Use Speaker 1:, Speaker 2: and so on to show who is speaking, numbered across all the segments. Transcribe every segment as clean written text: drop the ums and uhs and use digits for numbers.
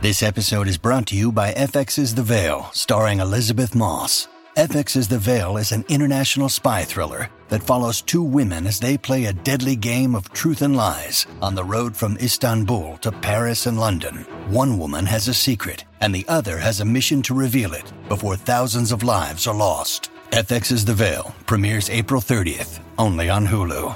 Speaker 1: This episode is brought to you by FX's The Veil, starring Elizabeth Moss. FX's The Veil is an international spy thriller that follows two women as they play a deadly game of truth and lies on the road from Istanbul to Paris and London. One woman has a secret, and the other has a mission to reveal it before thousands of lives are lost. FX's The Veil premieres April 30th, only on Hulu.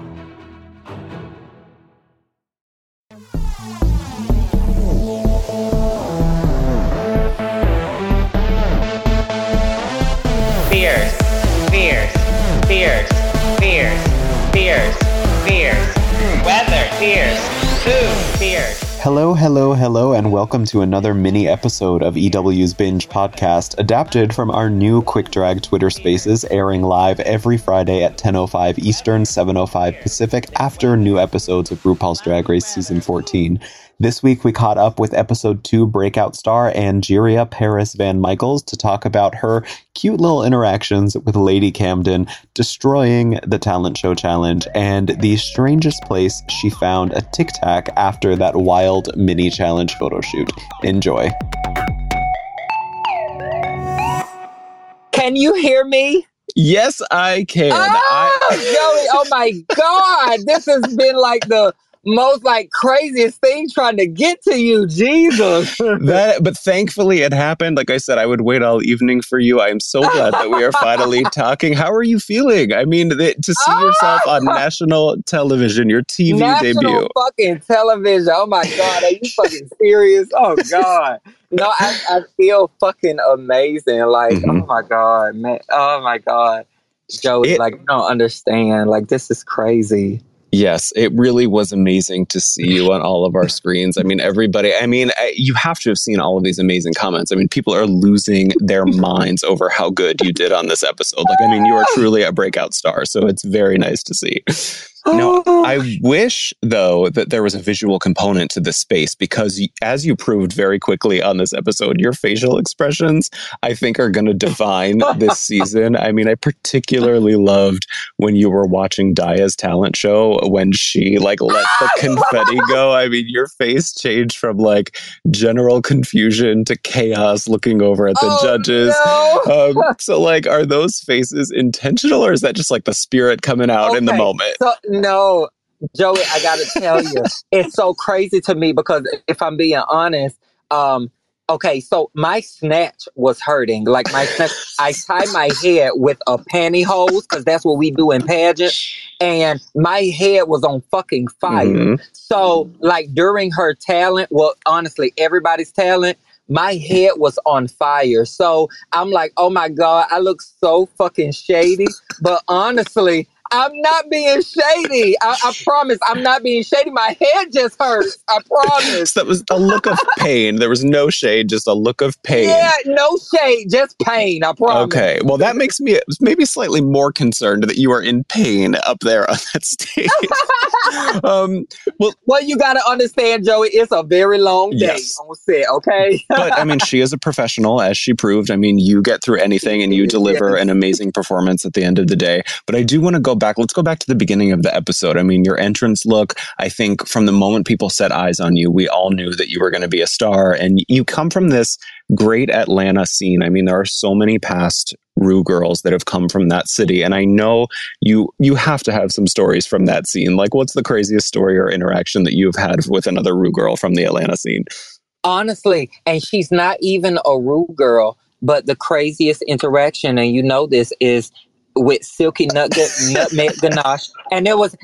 Speaker 2: Fierce. Weather, fierce. Food, fierce.
Speaker 3: Hello, and welcome to another mini episode of EW's Binge Podcast, adapted from our new Quick Drag Twitter Spaces, airing live every Friday at 10:05 Eastern, 7:05 Pacific, after new episodes of RuPaul's Drag Race Season 14. This week, we caught up with Episode 2 breakout star Angeria Paris Van Michaels to talk about her cute little interactions with Lady Camden, destroying the talent show challenge, and the strangest place she found a Tic Tac after that wild mini challenge photo shoot. Enjoy.
Speaker 4: Can you hear me?
Speaker 3: Yes, I can.
Speaker 4: Joey, oh my God. This has been like the most craziest thing trying to get to you, Jesus.
Speaker 3: But thankfully it happened. Like I said, I would wait all evening for you. I am so glad that we are finally talking. How are you feeling? I mean, to see yourself on national television, your TV
Speaker 4: national
Speaker 3: debut.
Speaker 4: Fucking television. Oh my God, are you fucking serious? Oh God. No, I feel fucking amazing. Oh my God, man. Oh my God. Joey, you don't understand. This is crazy.
Speaker 3: Yes, it really was amazing to see you on all of our screens. I mean, everybody, you have to have seen all of these amazing comments. I mean, people are losing their minds over how good you did on this episode. You are truly a breakout star. So it's very nice to see. Now, I wish, though, that there was a visual component to this space, because as you proved very quickly on this episode, your facial expressions, I think, are going to define this season. I mean, I particularly loved when you were watching Daya's talent show, when she let the confetti go. I mean, your face changed from general confusion to chaos looking over at the judges. No. So are those faces intentional, or is that just the spirit coming out in the moment?
Speaker 4: No, Joey, I gotta tell you, it's so crazy to me because if I'm being honest, so my snatch was hurting. My snatch, I tied my head with a pantyhose because that's what we do in pageant, and my head was on fucking fire. Mm-hmm. So during her talent, well, honestly, everybody's talent, my head was on fire. So I'm oh my God, I look so fucking shady. But honestly, I'm not being shady. I promise I'm not being shady. My head just hurts. I promise.
Speaker 3: That was a look of pain. There was no shade, just a look of pain.
Speaker 4: Yeah, no shade, just pain. I promise.
Speaker 3: Okay. Well, that makes me maybe slightly more concerned that you are in pain up there on that stage.
Speaker 4: Well, you got to understand, Joey, it's a very long day on set, okay?
Speaker 3: But, she is a professional, as she proved. You get through anything and you deliver an amazing performance at the end of the day. But I do want to go back. Let's go back to the beginning of the episode. Your entrance look, I think from the moment people set eyes on you, we all knew that you were going to be a star. And you come from this great Atlanta scene. There are so many past Ru girls that have come from that city. And I know you have to have some stories from that scene. What's the craziest story or interaction that you've had with another Ru girl from the Atlanta scene?
Speaker 4: Honestly, and she's not even a Ru girl, but the craziest interaction, and you know this, is with Silky Nutmeg Ganache. And it was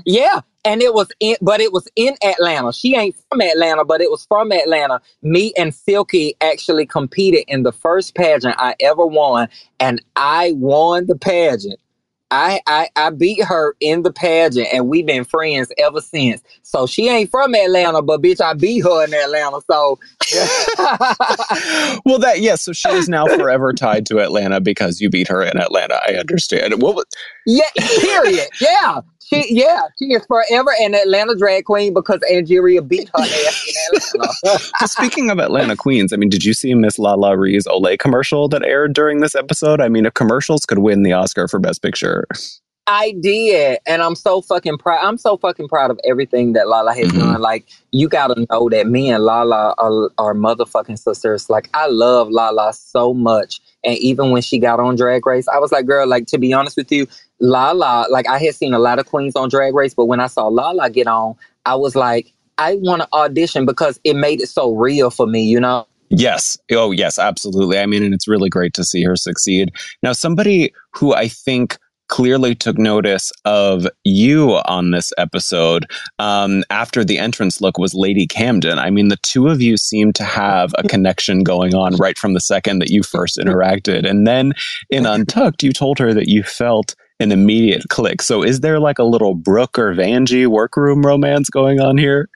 Speaker 4: in Atlanta. She ain't from Atlanta, but it was from Atlanta. Me and Silky actually competed in the first pageant I ever won, and I won the pageant. I beat her in the pageant, and we've been friends ever since. So she ain't from Atlanta, but bitch, I beat her in Atlanta. So
Speaker 3: well, so she is now forever tied to Atlanta because you beat her in Atlanta. I understand.
Speaker 4: Yeah, period. Yeah. She is forever an Atlanta drag queen because Angeria beat her ass in Atlanta.
Speaker 3: So speaking of Atlanta queens, did you see Miss Lala Ree's Olay commercial that aired during this episode? If commercials could win the Oscar for Best Picture.
Speaker 4: I did, and I'm so fucking proud. I'm so fucking proud of everything that Lala has done. Like, you gotta know that me and Lala are motherfucking sisters. Like, I love Lala so much, and even when she got on Drag Race, I was like, girl, like, to be honest with you, Lala, like, I had seen a lot of queens on Drag Race, but when I saw Lala get on, I was like, I want to audition because it made it so real for me, you know?
Speaker 3: Yes. Oh, yes, absolutely. I mean, and it's really great to see her succeed. Now, somebody who I think clearly took notice of you on this episode after the entrance look was Lady Camden. I mean, the two of you seem to have a connection going on right from the second that you first interacted. And then in Untucked, you told her that you felt an immediate click. So is there like a little Brooke or Vanjie workroom romance going on here?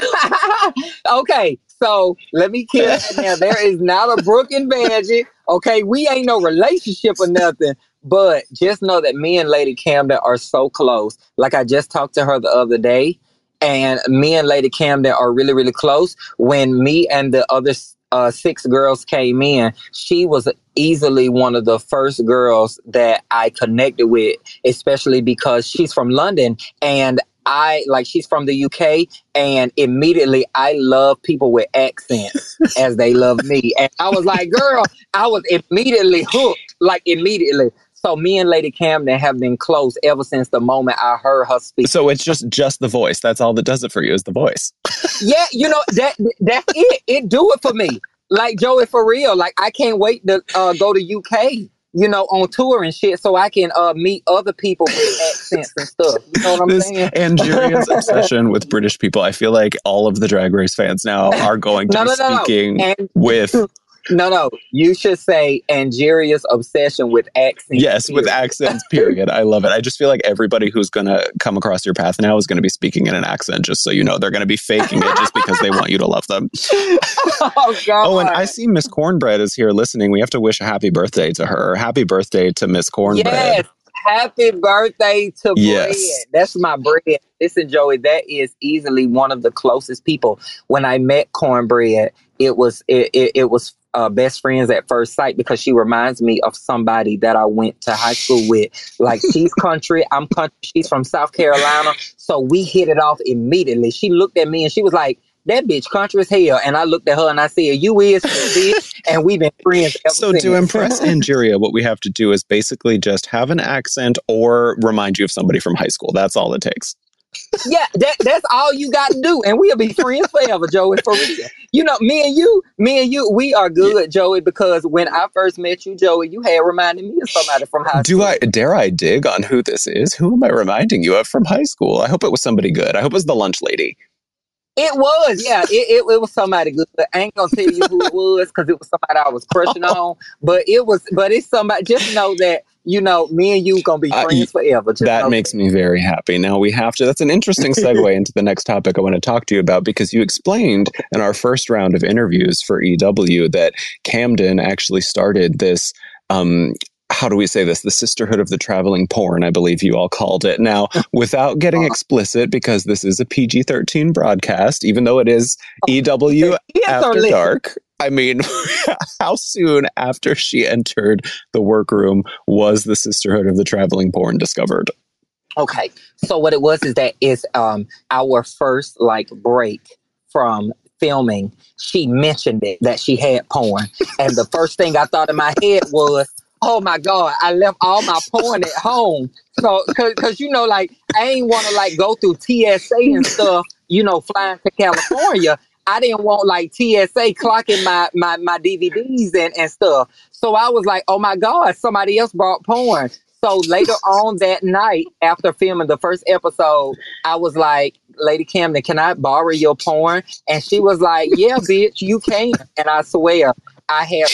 Speaker 4: Okay, so let me kill that now. There is not a Brooke and Vanjie. Okay, we ain't no relationship or nothing. But just know that me and Lady Camden are so close. Like, I just talked to her the other day, and me and Lady Camden are really, really close. When me and the other 6 girls came in, she was easily one of the first girls that I connected with, especially because she's from London, and she's from the UK, and immediately I love people with accents as they love me. And I was like, girl, I was immediately hooked, like immediately. So me and Lady Camden have been close ever since the moment I heard her speak.
Speaker 3: So it's just the voice. That's all that does it for you, is the voice.
Speaker 4: Yeah, you know, that's it. It do it for me. Like, Joey, for real. Like, I can't wait to go to UK, you know, on tour and shit, so I can meet other people with accents and stuff. You know what I'm saying?
Speaker 3: Angeria's obsession with British people. I feel like all of the Drag Race fans now are going to be speaking with...
Speaker 4: No, you should say Angeria's obsession with accents.
Speaker 3: Yes, period. With accents, period. I love it. I just feel like everybody who's going to come across your path now is going to be speaking in an accent, just so you know. They're going to be faking it just because they want you to love them.
Speaker 4: Oh, God.
Speaker 3: Oh, and I see Miss Cornbread is here listening. We have to wish a happy birthday to her. Happy birthday to Miss Cornbread.
Speaker 4: Yes, happy birthday to Bread. That's my bread. Listen, Joey, that is easily one of the closest people. When I met Cornbread, it was best friends at first sight, because she reminds me of somebody that I went to high school with. Like, she's country, I'm country, she's from South Carolina. So we hit it off immediately. She looked at me and she was like, that bitch country as hell. And I looked at her and I said, you is, bitch. And we've been friends ever since.
Speaker 3: To impress Angeria, what we have to do is basically just have an accent or remind you of somebody from high school. That's all it takes.
Speaker 4: Yeah, that's all you got to do, and we'll be friends forever, Joey. For real, you know, me and you, we are good, Joey. Because when I first met you, Joey, you had reminded me of somebody from high school.
Speaker 3: Dare I dig on who this is? Who am I reminding you of from high school? I hope it was somebody good. I hope it was the lunch lady.
Speaker 4: It was, yeah. It was somebody good. I ain't gonna tell you who it was because it was somebody I was crushing on. But it's somebody. Just know that. You know, me and you gonna be friends forever.
Speaker 3: That makes me very happy. Now we have to, that's an interesting segue into the next topic I want to talk to you about, because you explained in our first round of interviews for EW that Camden actually started this, how do we say this? The Sisterhood of the Traveling Porn, I believe you all called it. Now, without getting explicit, because this is a PG-13 broadcast, even though it is EW After Dark. I mean, how soon after she entered the workroom was the Sisterhood of the Traveling Porn discovered?
Speaker 4: Okay, so what it was is that it's our first break from filming. She mentioned it, that she had porn, and the first thing I thought in my head was, oh my God, I left all my porn at home. So, cause you know, I ain't want to go through TSA and stuff, you know, flying to California. I didn't want TSA clocking my DVDs and stuff. So I was like, oh my God, somebody else brought porn. So later on that night, after filming the first episode, I was like, Lady Camden, can I borrow your porn? And she was like, yeah, bitch, you can. And I swear, I had,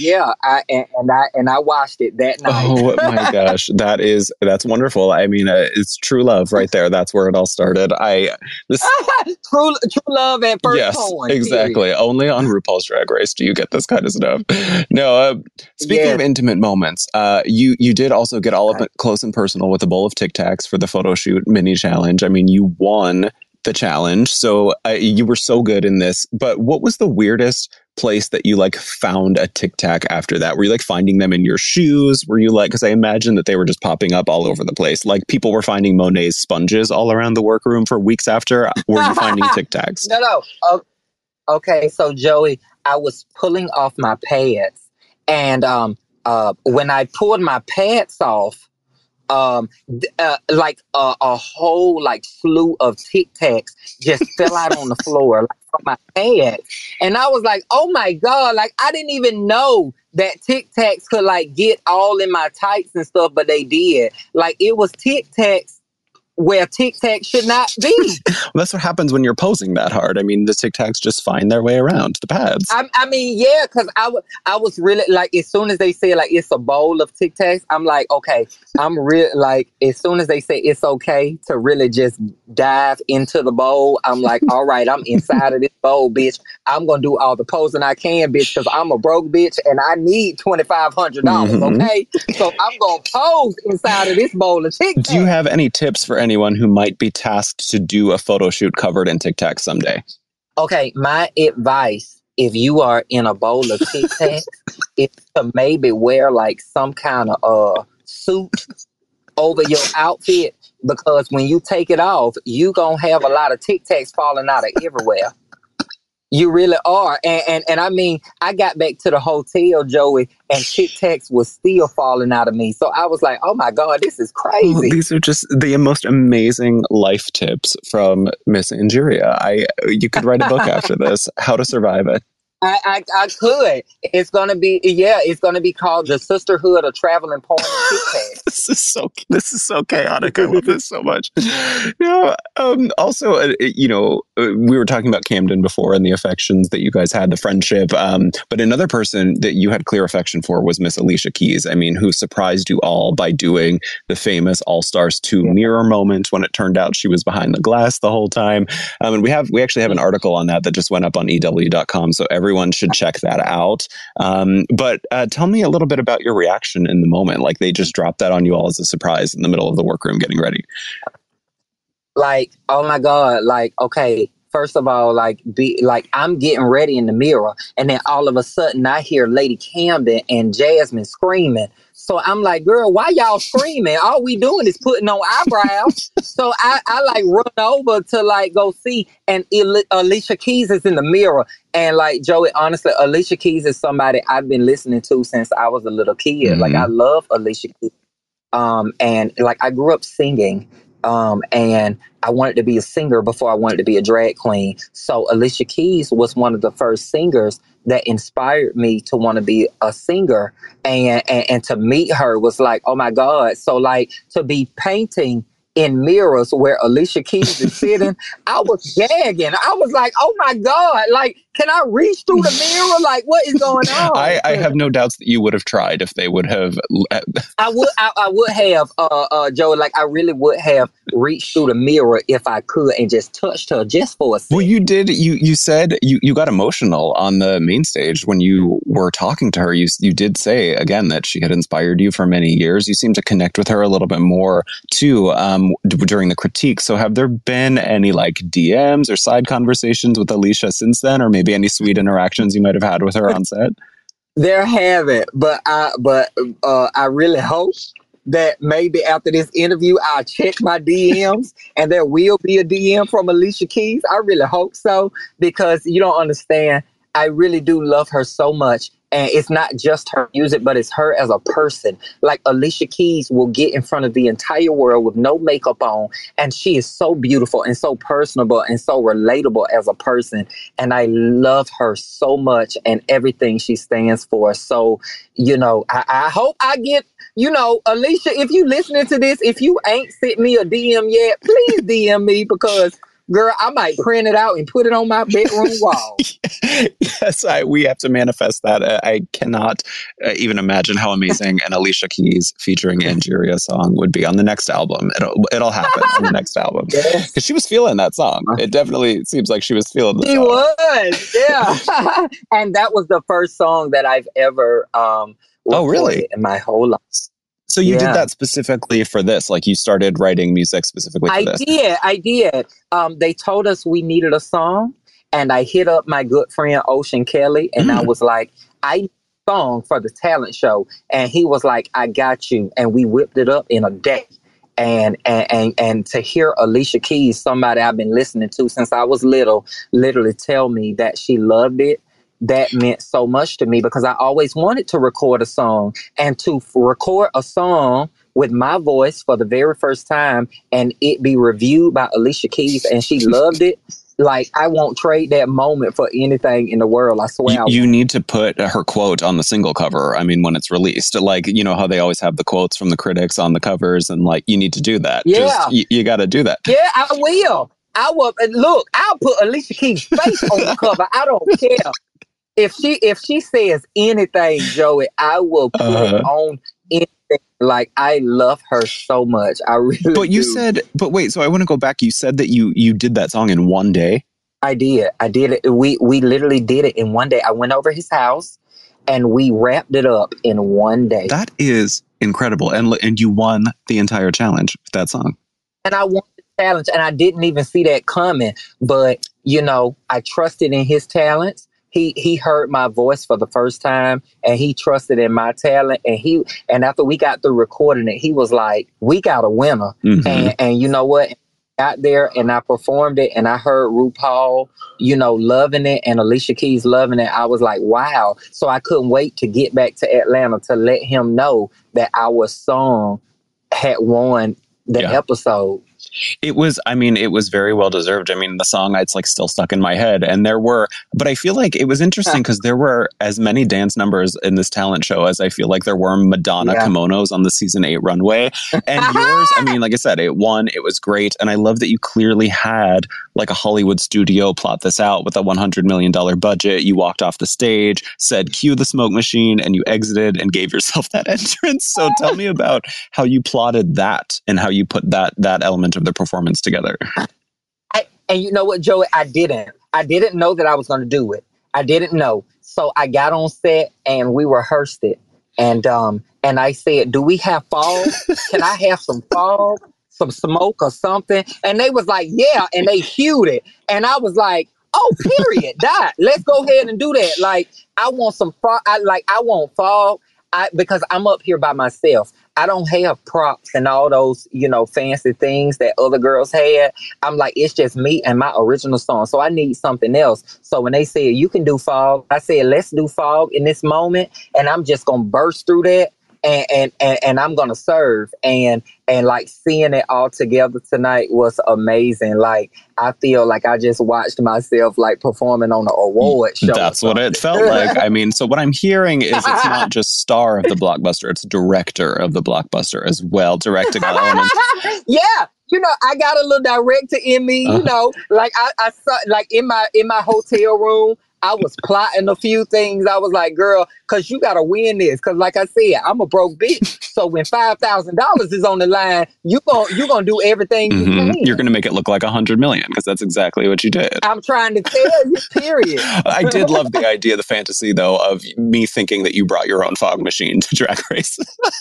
Speaker 4: I watched it that night.
Speaker 3: Oh my gosh, that's wonderful. I mean, it's true love right there. That's where it all started.
Speaker 4: True love at first.
Speaker 3: Yes,
Speaker 4: porn,
Speaker 3: exactly.
Speaker 4: Period.
Speaker 3: Only on RuPaul's Drag Race do you get this kind of stuff. No, speaking of intimate moments, you did also get all up close and personal with a bowl of Tic Tacs for the photo shoot mini challenge. I mean, you won the challenge, so you were so good in this. But what was the weirdest place that you like found a Tic Tac after that? Were you like finding them in your shoes? Were you like, because I imagine that they were just popping up all over the place. Like people were finding Monet's sponges all around the workroom for weeks after. Were you finding Tic Tacs?
Speaker 4: No. Okay, so Joey, I was pulling off my pads, and when I pulled my pads off, like a whole like slew of Tic Tacs just fell out on the floor like, from my pad, and I was like, "Oh my God!" Like I didn't even know that Tic Tacs could like get all in my tights and stuff, but they did. Like it was Tic Tacs where Tic Tacs should not be.
Speaker 3: Well, that's what happens when you're posing that hard. I mean, the Tic Tacs just find their way around the pads.
Speaker 4: I mean, yeah, because I was really like, as soon as they say like it's a bowl of Tic Tacs, I'm like, okay, I'm real. Like as soon as they say it's okay to really just dive into the bowl, I'm like, all right, I'm inside of this bowl, bitch. I'm gonna do all the posing I can, bitch, because I'm a broke bitch and I need $2,500. Okay, so I'm gonna pose inside of this bowl of Tic Tacs.
Speaker 3: Do you have any tips for anyone who might be tasked to do a photo shoot covered in Tic Tacs someday?
Speaker 4: Okay, my advice, if you are in a bowl of Tic Tacs, is to maybe wear like some kind of suit over your outfit, because when you take it off, you gonna have a lot of Tic Tacs falling out of everywhere. You really are. And I mean, I got back to the hotel, Joey, and Tic Tacs was still falling out of me. So I was like, oh my God, this is crazy.
Speaker 3: Oh, these are just the most amazing life tips from Miss Angeria. You could write a book after this, How to Survive It.
Speaker 4: I could. It's gonna be called The Sisterhood of Traveling Porn and Tic Tacs.
Speaker 3: This is so chaotic. I love this so much. Yeah. Also, we were talking about Camden before and the affections that you guys had, the friendship. But another person that you had clear affection for was Miss Alicia Keys. I mean, who surprised you all by doing the famous All Stars 2 mirror moment when it turned out she was behind the glass the whole time. And we actually have an article on that just went up on EW.com. So everyone should check that out. But tell me a little bit about your reaction in the moment. Like they just dropped that on you all as a surprise in the middle of the workroom getting ready.
Speaker 4: Like, oh my God, like, okay, first of all, I'm getting ready in the mirror, and then all of a sudden I hear Lady Camden and Jasmine screaming. So I'm like, girl, why y'all screaming? All we doing is putting on eyebrows. So I like run over to like go see, and Alicia Keys is in the mirror. And like, Joey, honestly, Alicia Keys is somebody I've been listening to since I was a little kid. Mm-hmm. Like I love Alicia Keys. And like I grew up singing. And I wanted to be a singer before I wanted to be a drag queen. So Alicia Keys was one of the first singers that inspired me to want to be a singer. And to meet her was like, oh my God. So like to be painting in mirrors where Alicia Keys is sitting, I was gagging. I was like, oh my God, like, can I reach through the mirror? Like, what is going on?
Speaker 3: I have no doubts that you would have tried if they would have.
Speaker 4: I would have, Joe, like, I really would have reached through the mirror if I could and just touched her just for a second.
Speaker 3: Well, you did. You said you got emotional on the main stage when you were talking to her. You did say, again, that she had inspired you for many years. You seem to connect with her a little bit more, too. During the critique. So have there been any like DMs or side conversations with Alicia since then, or maybe any sweet interactions you might have had with her on set?
Speaker 4: There haven't, but I really hope that maybe after this interview, I'll check my DMs and there will be a DM from Alicia Keys. I really hope so, because you don't understand. I really do love her so much. And it's not just her music, but it's her as a person. Like Alicia Keys will get in front of the entire world with no makeup on. And she is so beautiful and so personable and so relatable as a person. And I love her so much and everything she stands for. So, I hope I get, Alicia, if you listening to this, if you ain't sent me a DM yet, please DM me, because girl, I might print it out and put it on my bedroom wall.
Speaker 3: Yes, we have to manifest that. I cannot even imagine how amazing an Alicia Keys featuring Angeria song would be on the next album. It'll happen on the next album. Because she was feeling that song. It definitely seems like she was feeling the song.
Speaker 4: She was, yeah. And that was the first song that I've ever
Speaker 3: really?
Speaker 4: in my whole life.
Speaker 3: So you did that specifically for this? Like you started writing music specifically for this?
Speaker 4: I did. They told us we needed a song. And I hit up my good friend Ocean Kelly, and I was like, I need a song for the talent show. And he was like, I got you. And we whipped it up in a day. And to hear Alicia Keys, somebody I've been listening to since I was little, literally tell me that she loved it, that meant so much to me, because I always wanted to record a song, and to record a song with my voice for the very first time and it be reviewed by Alicia Keys and she loved it. Like, I won't trade that moment for anything in the world. I swear.
Speaker 3: You need to put her quote on the single cover. I mean, when it's released, like, you know how they always have the quotes from the critics on the covers, and like, you need to do that.
Speaker 4: Yeah.
Speaker 3: You got to do that.
Speaker 4: Yeah, I will. I will. And look, I'll put Alicia Keys' face on the cover. I don't care. If she says anything, Joey, I will put it on anything. Like, I love her so much. I really
Speaker 3: But you
Speaker 4: do.
Speaker 3: said, but wait, so I want to go back. You said that you did that song in one day.
Speaker 4: I did it. We literally did it in one day. I went over his house and we wrapped it up in one day.
Speaker 3: That is incredible. And you won the entire challenge with that song.
Speaker 4: And I won the challenge, and I didn't even see that coming. But, you know, I trusted in his talents. He heard my voice for the first time, and he trusted in my talent. And after we got through recording it, he was like, we got a winner.
Speaker 3: Mm-hmm.
Speaker 4: And you know what? I got there and I performed it, and I heard RuPaul, you know, loving it, and Alicia Keys loving it. I was like, wow. So I couldn't wait to get back to Atlanta to let him know that our song had won the episode.
Speaker 3: It was very well deserved. I mean, the song, it's like still stuck in my head. And but I feel like it was interesting because there were as many dance numbers in this talent show as I feel like there were Madonna kimonos on the season 8 runway. And yours, I mean, like I said, it won. It was great. And I love that you clearly had like a Hollywood studio plot this out with a $100 million budget. You walked off the stage, said, cue the smoke machine, and you exited and gave yourself that entrance. So tell me about how you plotted that and how you put that element of the performance together.
Speaker 4: And you know what, Joey? I didn't know that I was going to do it. I didn't know. So I got on set and we rehearsed it. And I said, do we have fog? Can I have some fog, some smoke or something? And they was like, yeah. And they hued it. And I was like, oh, period. Let's go ahead and do that. Like, I want some fog. I want fog. Because I'm up here by myself. I don't have props and all those, you know, fancy things that other girls had. I'm like, it's just me and my original song. So I need something else. So when they said, you can do fog, I said, let's do fog in this moment. And I'm just going to burst through that. And I'm going to serve. And like seeing it all together tonight was amazing. Like, I feel like I just watched myself like performing on an award show.
Speaker 3: That's what it felt like. I mean, so what I'm hearing is it's not just star of the blockbuster, it's director of the blockbuster as well. Directing elements.
Speaker 4: Yeah. You know, I got a little director in me, you know, like I saw, like in my hotel room, I was plotting a few things. I was like, girl, because you got to win this. Because like I said, I'm a broke bitch. So when $5,000 is on the line, you're gonna do everything you can.
Speaker 3: You're going to make it look like $100 million, because that's exactly what you did.
Speaker 4: I'm trying to tell you, period.
Speaker 3: I did love the idea, the fantasy, though, of me thinking that you brought your own fog machine to Drag Race.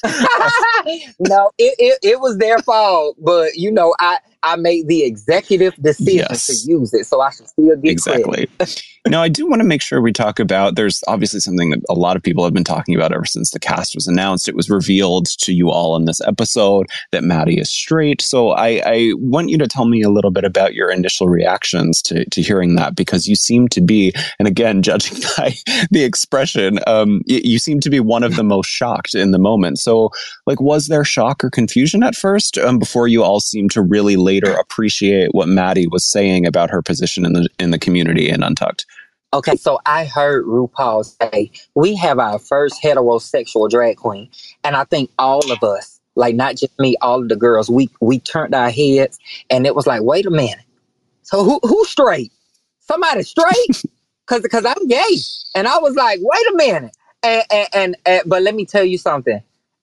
Speaker 4: No, it was their fault. But, you know, I made the executive decision to use it, so I should still get
Speaker 3: exactly.
Speaker 4: credit.
Speaker 3: Now, I do want to make sure we talk about, there's obviously something that a lot of people have been talking about ever since the cast was announced. It was revealed to you all in this episode that Maddie is straight. So I want you to tell me a little bit about your initial reactions to hearing that, because you seem to be, and again, judging by the expression, you seem to be one of the most shocked in the moment. So, like, was there shock or confusion at first before you all seemed to really later appreciate what Maddie was saying about her position in the community in Untucked?
Speaker 4: Okay, so I heard RuPaul say, we have our first heterosexual drag queen. And I think all of us, like not just me, all of the girls, we turned our heads and it was like, wait a minute. So who's straight? Somebody straight? Cause I'm gay. And I was like, wait a minute. And but let me tell you something.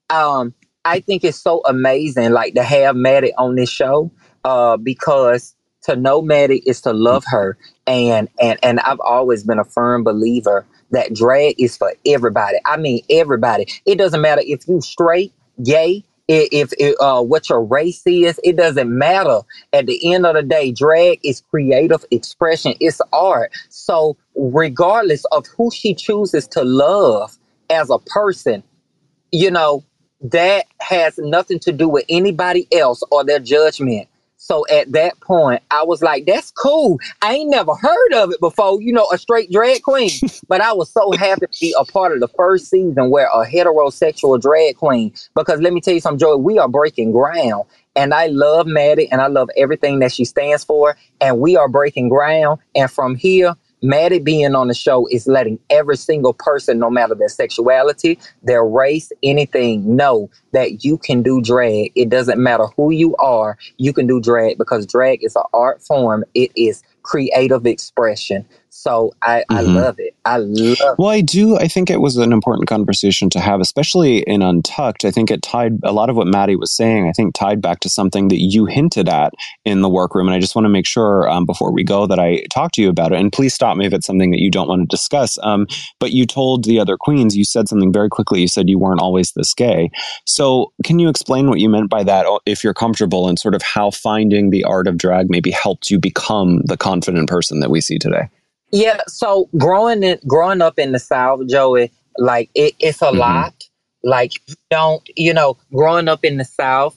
Speaker 4: I think it's so amazing, like, to have Maddie on this show, because to know Maddie is to love her. And I've always been a firm believer that drag is for everybody. I mean, everybody. It doesn't matter if you straight, gay, what your race is, it doesn't matter. At the end of the day, drag is creative expression. It's art. So regardless of who she chooses to love as a person, you know, that has nothing to do with anybody else or their judgment. So at that point, I was like, that's cool. I ain't never heard of it before, you know, a straight drag queen. But I was so happy to be a part of the first season where a heterosexual drag queen, because let me tell you something, Joey, we are breaking ground. And I love Maddie and I love everything that she stands for. And we are breaking ground. And from here, Maddie being on the show is letting every single person, no matter their sexuality, their race, anything, know that you can do drag. It doesn't matter who you are, you can do drag, because drag is an art form. It is creative expression. So I love it. I love it.
Speaker 3: Well, I think it was an important conversation to have, especially in Untucked. I think it tied a lot of what Maddie was saying, I think tied back to something that you hinted at in the workroom. And I just want to make sure before we go that I talk to you about it. And please stop me if it's something that you don't want to discuss. But you told the other queens, you said something very quickly. You said you weren't always this gay. So can you explain what you meant by that, if you're comfortable, and sort of how finding the art of drag maybe helped you become the confident person that we see today?
Speaker 4: Yeah, so growing up in the South, Joey, like it's a lot. Like growing up in the South,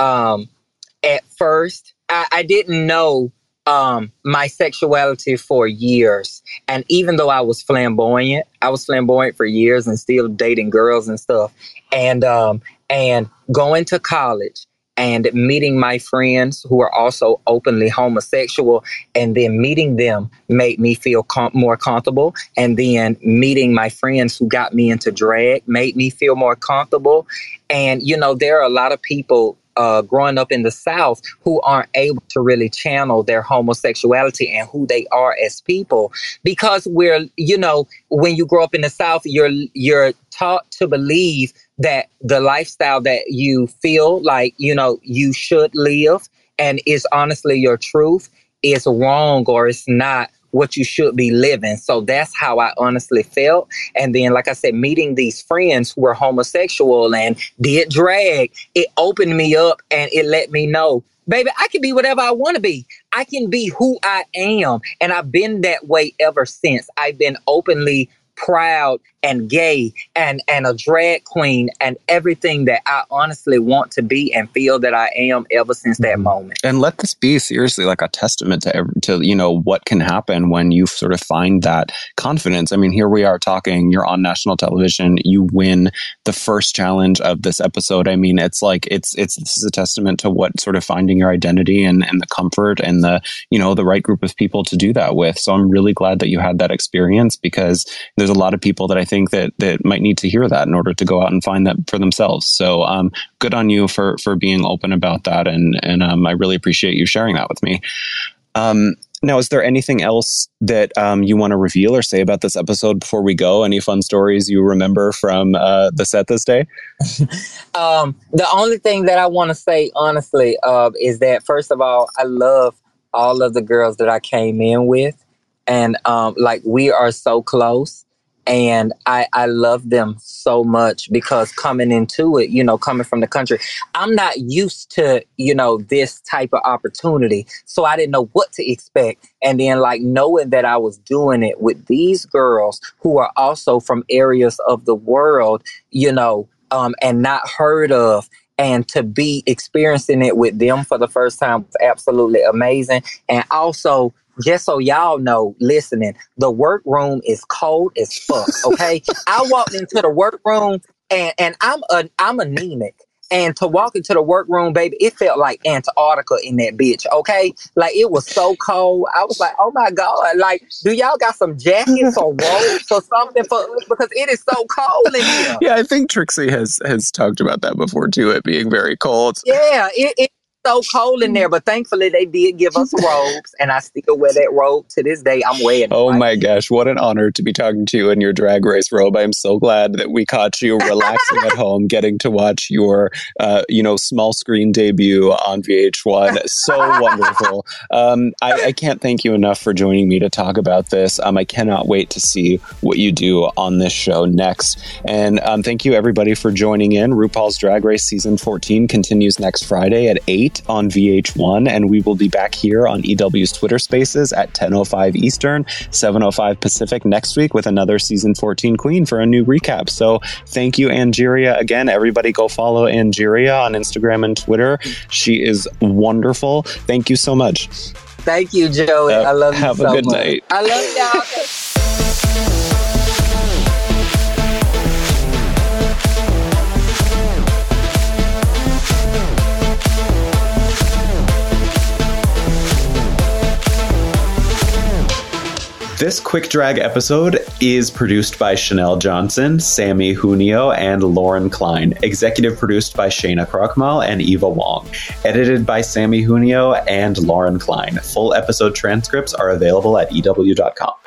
Speaker 4: at first I didn't know my sexuality for years. And even though I was flamboyant for years and still dating girls and stuff. And going to college and meeting my friends who are also openly homosexual, and then meeting them made me feel more comfortable. And then meeting my friends who got me into drag made me feel more comfortable. And, you know, there are a lot of people growing up in the South who aren't able to really channel their homosexuality and who they are as people, because when you grow up in the South, you're taught to believe that the lifestyle that you feel like, you should live and is honestly your truth is wrong, or it's not what you should be living. So that's how I honestly felt. And then, like I said, meeting these friends who were homosexual and did drag, it opened me up and it let me know, baby, I can be whatever I want to be. I can be who I am. And I've been that way ever since. I've been openly proud and gay and a drag queen and everything that I honestly want to be and feel that I am ever since that moment.
Speaker 3: And let this be seriously like a testament to what can happen when you sort of find that confidence. I mean, here we are talking, you're on national television, you win the first challenge of this episode. I mean, it's like, this is a testament to what sort of finding your identity and the comfort and the right group of people to do that with. So I'm really glad that you had that experience, because there's a lot of people that I think that might need to hear that in order to go out and find that for themselves. So good on you for being open about that. And I really appreciate you sharing that with me. Now, is there anything else that you want to reveal or say about this episode before we go? Any fun stories you remember from the set this day?
Speaker 4: The only thing that I want to say, honestly, is that, first of all, I love all of the girls that I came in with. And we are so close. And I love them so much, because coming into it, coming from the country, I'm not used to, this type of opportunity. So I didn't know what to expect. And then knowing that I was doing it with these girls who are also from areas of the world, and not heard of, and to be experiencing it with them for the first time was absolutely amazing. And also, just so y'all know, listening, the workroom is cold as fuck, okay? I walked into the workroom and I'm anemic. And to walk into the workroom, baby, it felt like Antarctica in that bitch, okay? It was so cold. I was like, oh my God, do y'all got some jackets or robes or something for us? Because it is so cold in here.
Speaker 3: Yeah, I think Trixie has talked about that before too, it being very cold.
Speaker 4: Yeah, so cold in there, but thankfully they did give us robes, and I still wear that robe to this day. I'm wearing it.
Speaker 3: Oh my gosh, what an honor to be talking to you in your Drag Race robe. I'm so glad that we caught you relaxing at home, getting to watch your, small screen debut on VH1. So wonderful. I can't thank you enough for joining me to talk about this. I cannot wait to see what you do on this show next. And thank you everybody for joining in. RuPaul's Drag Race Season 14 continues next Friday at 8 on VH1, and we will be back here on EW's Twitter Spaces at 10:05 Eastern, 7:05 Pacific next week with another Season 14 queen for a new recap. So thank you, Angeria. Again, everybody go follow Angeria on Instagram and Twitter. She is wonderful. Thank you so much.
Speaker 4: Thank you, Joey. I love you so much.
Speaker 3: Have a good night.
Speaker 4: I love y'all.
Speaker 3: This Quick Drag episode is produced by Chanel Johnson, Sammy Junio, and Lauren Klein. Executive produced by Shayna Krochmal and Eva Wong. Edited by Sammy Junio and Lauren Klein. Full episode transcripts are available at EW.com.